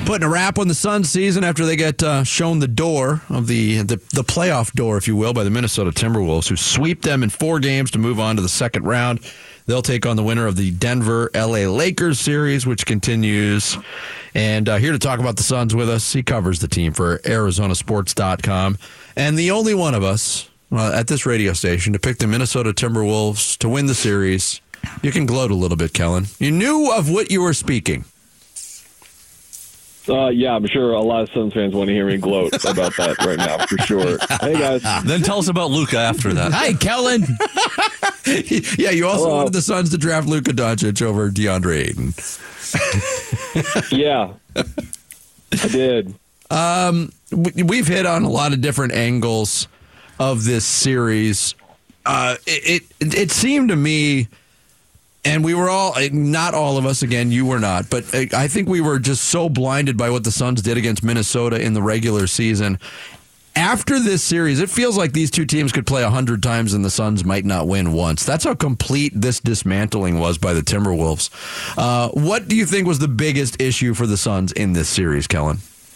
putting a wrap on the Suns season after they get shown the door of the playoff door, if you will, by the Minnesota Timberwolves, who sweep them in 4 games to move on to the second round. They'll take on the winner of the Denver-LA Lakers series, which continues. And here to talk about the Suns with us, he covers the team for ArizonaSports.com. And the only one of us at this radio station to pick the Minnesota Timberwolves to win the series. You can gloat a little bit, Kellen. You knew of what you were speaking. Yeah, I'm sure a lot of Suns fans want to hear me gloat about that right now, for sure. Hey, guys. Then tell us about Luka after that. Hi, Kellen. Yeah, you also wanted the Suns to draft Luka Doncic over DeAndre Ayton. Yeah, I did. We've hit on a lot of different angles of this series. It seemed to me, and we were all, not all of us, again, you were not, but I think we were just so blinded by what the Suns did against Minnesota in the regular season. After this series, it feels like these two teams could play 100 times and the Suns might not win once. That's how complete this dismantling was by the Timberwolves. What do you think was the biggest issue for the Suns in this series, Kellen?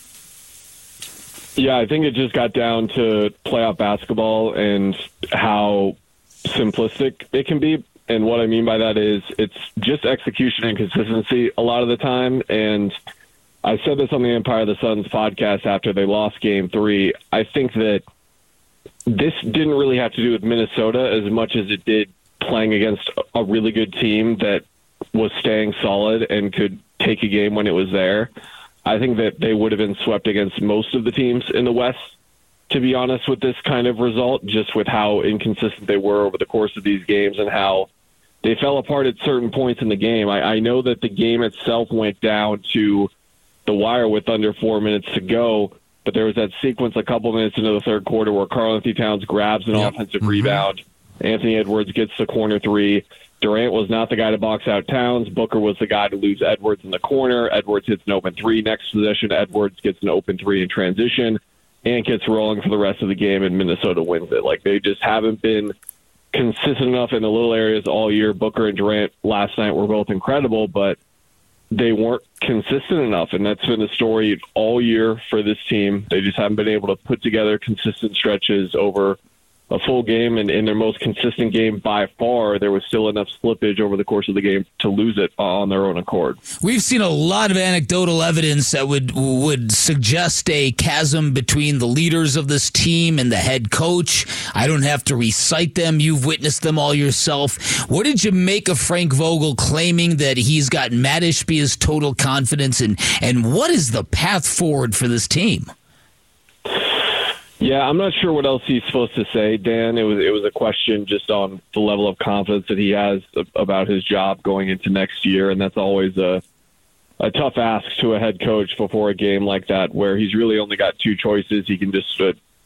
Yeah, I think it just got down to playoff basketball and how simplistic it can be. And what I mean by that is it's just execution and consistency a lot of the time. And I said this on the Empire of the Suns podcast after they lost Game 3. I think that this didn't really have to do with Minnesota as much as it did playing against a really good team that was staying solid and could take a game when it was there. I think that they would have been swept against most of the teams in the West, to be honest, with this kind of result, just with how inconsistent they were over the course of these games and how they fell apart at certain points in the game. I know that the game itself went down to the wire with under 4 minutes to go, but there was that sequence a couple minutes into the third quarter where Karl-Anthony Towns grabs an offensive rebound. Anthony Edwards gets the corner three. Durant was not the guy to box out Towns. Booker was the guy to lose Edwards in the corner. Edwards hits an open three. Next possession, Edwards gets an open three in transition and gets rolling for the rest of the game, and Minnesota wins it. Like, they just haven't been consistent enough in the little areas all year. Booker and Durant last night were both incredible, but they weren't consistent enough, and that's been the story all year for this team. They just haven't been able to put together consistent stretches over a full game, and in their most consistent game by far, there was still enough slippage over the course of the game to lose it on their own accord. We've seen a lot of anecdotal evidence that would suggest a chasm between the leaders of this team and the head coach. I don't have to recite them. You've witnessed them all yourself. What did you make of Frank Vogel claiming that he's got Matt Ishbia's total confidence, and what is the path forward for this team? Yeah, I'm not sure what else he's supposed to say, Dan. It was a question just on the level of confidence that he has about his job going into next year, and that's always a tough ask to a head coach before a game like that, where he's really only got two choices. He can just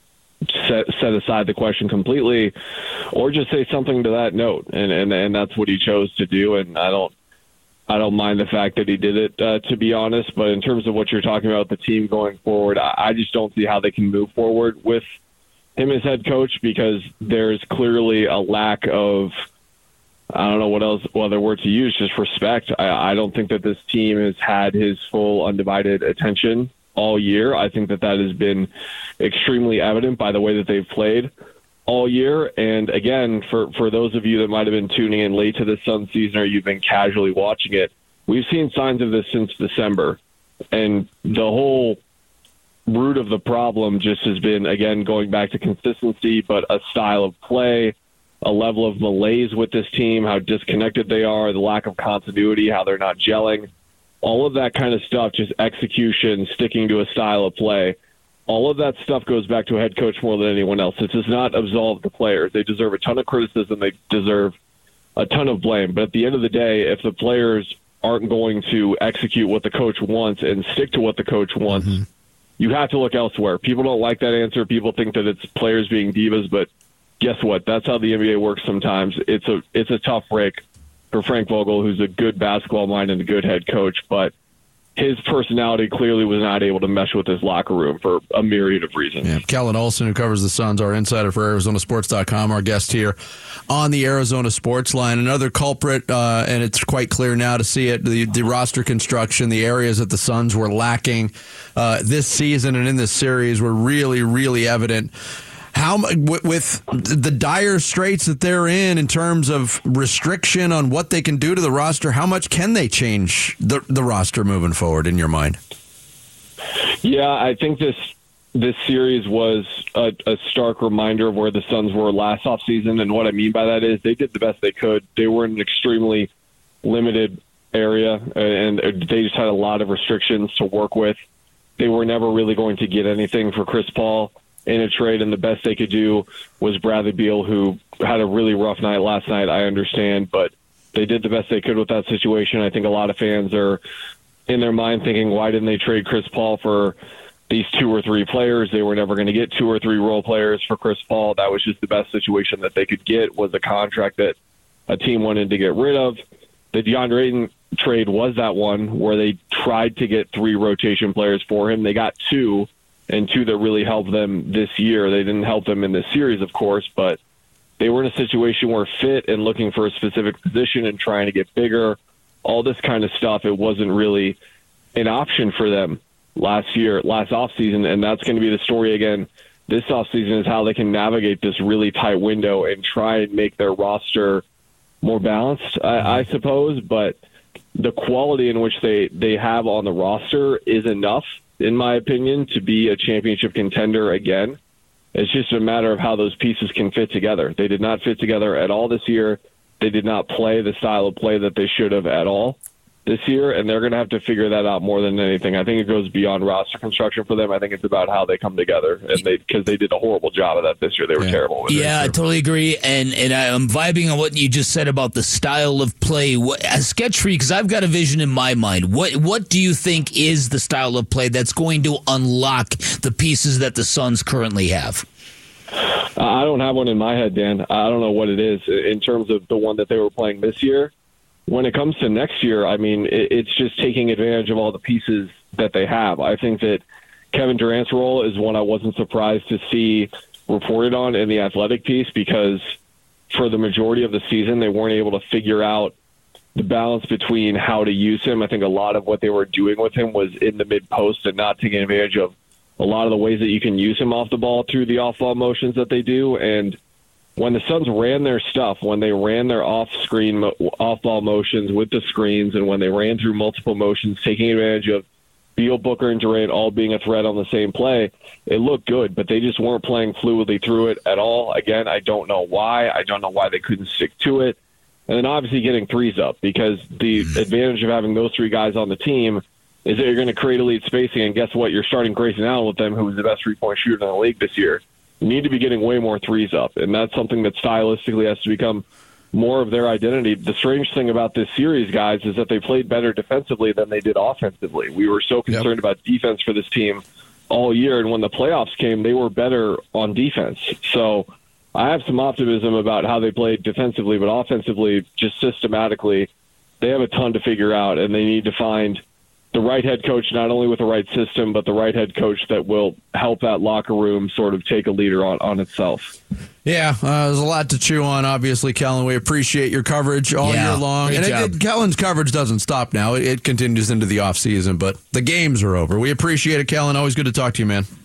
set aside the question completely, or just say something to that note, and that's what he chose to do. And I don't mind the fact that he did it, to be honest. But in terms of what you're talking about, the team going forward, I just don't see how they can move forward with him as head coach, because there's clearly a lack of, I don't know what other word to use, just respect. I don't think that this team has had his full undivided attention all year. I think that has been extremely evident by the way that they've played all year. And again, for those of you that might have been tuning in late to the Suns season, or you've been casually watching it, we've seen signs of this since December. And the whole root of the problem just has been, again, going back to consistency, but a style of play, a level of malaise with this team, how disconnected they are, the lack of continuity, how they're not gelling, all of that kind of stuff, just execution, sticking to a style of play. All of that stuff goes back to a head coach more than anyone else. It does not absolve the players. They deserve a ton of criticism. They deserve a ton of blame. But at the end of the day, if the players aren't going to execute what the coach wants and stick to what the coach wants, you have to look elsewhere. People don't like that answer. People think that it's players being divas, but guess what? That's how the NBA works sometimes. It's a tough break for Frank Vogel, who's a good basketball mind and a good head coach, but his personality clearly was not able to mesh with his locker room for a myriad of reasons. Yeah. Kellen Olson, who covers the Suns, our insider for ArizonaSports.com, our guest here on the Arizona Sports Line. Another culprit, and it's quite clear now to see it, the roster construction, the areas that the Suns were lacking this season and in this series were really, really evident. How, with the dire straits that they're in terms of restriction on what they can do to the roster, how much can they change the roster moving forward in your mind? Yeah, I think this series was a stark reminder of where the Suns were last offseason, and what I mean by that is they did the best they could. They were in an extremely limited area, and they just had a lot of restrictions to work with. They were never really going to get anything for Chris Paul in a trade, and the best they could do was Bradley Beal, who had a really rough night last night, I understand, but they did the best they could with that situation. I think a lot of fans are in their mind thinking, why didn't they trade Chris Paul for these 2 or 3 players? They were never going to get 2 or 3 role players for Chris Paul. That was just the best situation that they could get, was a contract that a team wanted to get rid of. The DeAndre Ayton trade was that one where they tried to get 3 rotation players for him. They got 2, and 2 that really helped them this year. They didn't help them in this series, of course, but they were in a situation where fit and looking for a specific position and trying to get bigger, all this kind of stuff, it wasn't really an option for them last offseason, and that's going to be the story again this offseason, is how they can navigate this really tight window and try and make their roster more balanced, I suppose, but the quality in which they have on the roster is enough, in my opinion, to be a championship contender again. It's just a matter of how those pieces can fit together. They did not fit together at all this year. They did not play the style of play that they should have at all this year, and they're going to have to figure that out more than anything. I think it goes beyond roster construction for them. I think it's about how they come together, and because they did a horrible job of that this year. They were terrible with it. Yeah, I totally agree, and I'm vibing on what you just said about the style of play. Sketch Free, because I've got a vision in my mind. What do you think is the style of play that's going to unlock the pieces that the Suns currently have? I don't have one in my head, Dan. I don't know what it is in terms of the one that they were playing this year. When it comes to next year, I mean, it's just taking advantage of all the pieces that they have. I think that Kevin Durant's role is one I wasn't surprised to see reported on in the Athletic piece, because for the majority of the season, they weren't able to figure out the balance between how to use him. I think a lot of what they were doing with him was in the mid-post and not taking advantage of a lot of the ways that you can use him off the ball through the off-ball motions that they do. And when the Suns ran their stuff, when they ran their off-screen, off-ball motions with the screens, and when they ran through multiple motions, taking advantage of Beal, Booker, and Durant all being a threat on the same play, it looked good, but they just weren't playing fluidly through it at all. Again, I don't know why. I don't know why they couldn't stick to it. And then obviously getting threes up, because the advantage of having those 3 guys on the team is that you're going to create elite spacing, and guess what? You're starting Grayson Allen with them, who was the best three-point shooter in the league this year. You need to be getting way more threes up, and that's something that stylistically has to become more of their identity. The strange thing about this series, guys, is that they played better defensively than they did offensively. We were so concerned about defense for this team all year, and when the playoffs came, they were better on defense. So I have some optimism about how they played defensively, but offensively, just systematically, they have a ton to figure out, and they need to find the right head coach, not only with the right system, but the right head coach that will help that locker room sort of take a leader on itself. Yeah, there's a lot to chew on, obviously, Kellen. We appreciate your coverage all year long. And Kellen's coverage doesn't stop now. It continues into the offseason, but the games are over. We appreciate it, Kellen. Always good to talk to you, man.